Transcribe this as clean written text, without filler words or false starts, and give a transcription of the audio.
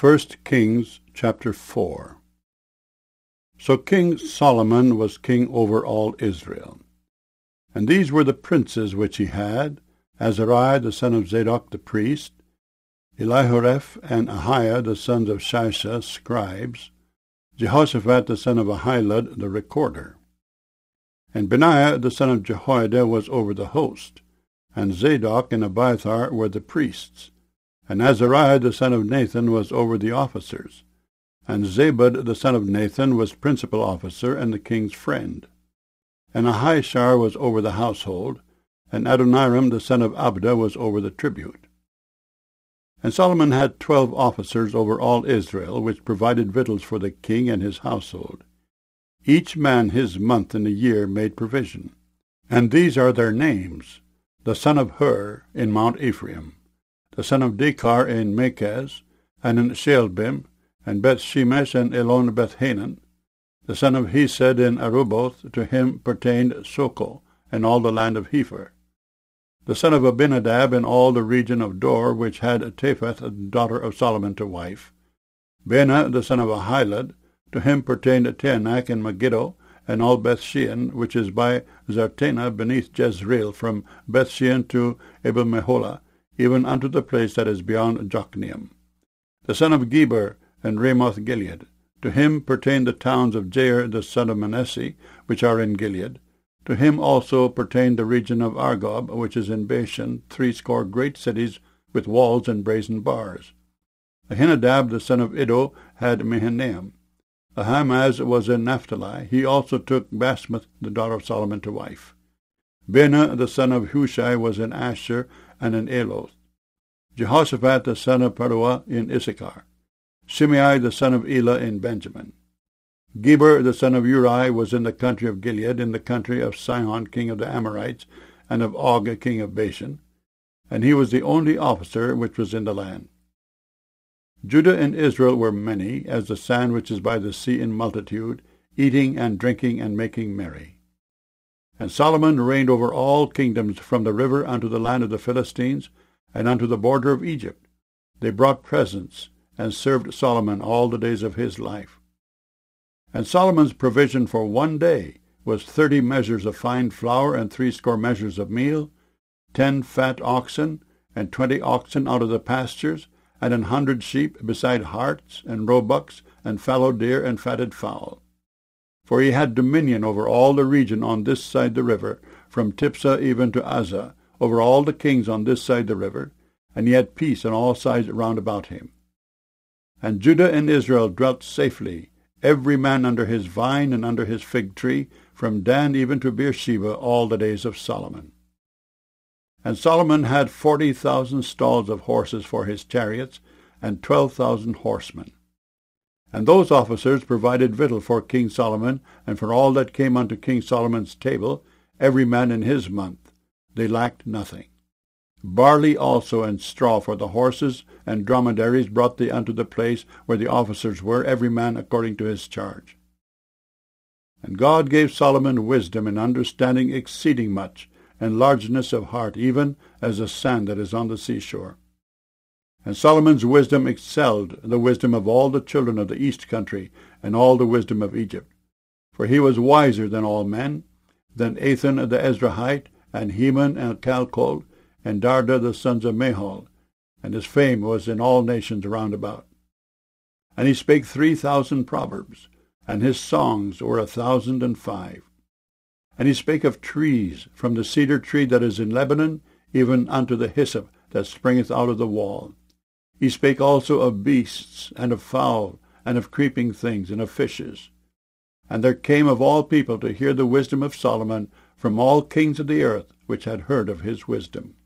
1 Kings chapter 4. So King Solomon was king over all Israel. And these were the princes which he had: Azariah the son of Zadok the priest, Elihoreph and Ahiah the sons of Shisha scribes, Jehoshaphat the son of Ahilud the recorder. And Benaiah the son of Jehoiada was over the host, and Zadok and Abiathar were the priests. And Azariah the son of Nathan was over the officers, and Zabud the son of Nathan was principal officer and the king's friend. And Ahishar was over the household, and Adoniram the son of Abda was over the tribute. And Solomon had 12 officers over all Israel, which provided victuals for the king and his household. Each man his month in the year made provision. And these are their names: the son of Hur in Mount Ephraim, the son of Dekar in Makaz, and in Shealbim, and Beth-Shemesh and Elon Beth-Hanan, the son of Hesed in Aruboth. To him pertained Soko, and all the land of Hepher, the son of Abinadab in all the region of Dor, which had Tapheth, the daughter of Solomon, to wife. Bena the son of Ahilud, to him pertained Taanach and Megiddo, and all Beth-shean, which is by Zartana beneath Jezreel, from Beth-shean to Abel-meholah, even unto the place that is beyond Jokneam. The son of Geber and Ramoth-Gilead, to him pertained the towns of Jair the son of Manasseh, which are in Gilead. To him also pertained the region of Argob, which is in Bashan, 80 great cities with walls and brazen bars. Ahinadab the son of Iddo had Mahanaim. Ahimaaz was in Naphtali. He also took Basmath the daughter of Solomon to wife. Bena the son of Hushai was in Asher and in Eloth. Jehoshaphat the son of Paruah in Issachar. Shimei the son of Elah in Benjamin. Geber the son of Uri was in the country of Gilead, in the country of Sihon king of the Amorites, and of Og king of Bashan, and he was the only officer which was in the land. Judah and Israel were many, as the sand which is by the sea in multitude, eating and drinking and making merry. And Solomon reigned over all kingdoms, from the river unto the land of the Philistines, and unto the border of Egypt. They brought presents, and served Solomon all the days of his life. And Solomon's provision for one day was 30 measures of fine flour, and 80 measures of meal, 10 fat oxen, and 20 oxen out of the pastures, and 100 sheep, beside harts, and roebucks, and fallow deer, and fatted fowl. For he had dominion over all the region on this side the river, from Tipsah even to Azzah, over all the kings on this side the river, and he had peace on all sides round about him. And Judah and Israel dwelt safely, every man under his vine and under his fig tree, from Dan even to Beersheba, all the days of Solomon. And Solomon had 40,000 stalls of horses for his chariots, and 12,000 horsemen. And those officers provided victual for King Solomon, and for all that came unto King Solomon's table, every man in his month. They lacked nothing. Barley also and straw for the horses and dromedaries brought they unto the place where the officers were, every man according to his charge. And God gave Solomon wisdom and understanding exceeding much, and largeness of heart, even as the sand that is on the seashore. And Solomon's wisdom excelled the wisdom of all the children of the east country, and all the wisdom of Egypt. For he was wiser than all men, than Ethan the Ezrahite, and Heman and Calcol, and Darda the sons of Mahol, and his fame was in all nations round about. And he spake 3,000 proverbs, and his songs were 1,005. And he spake of trees, from the cedar tree that is in Lebanon, even unto the hyssop that springeth out of the wall. He spake also of beasts, and of fowl, and of creeping things, and of fishes. And there came of all people to hear the wisdom of Solomon, from all kings of the earth, which had heard of his wisdom.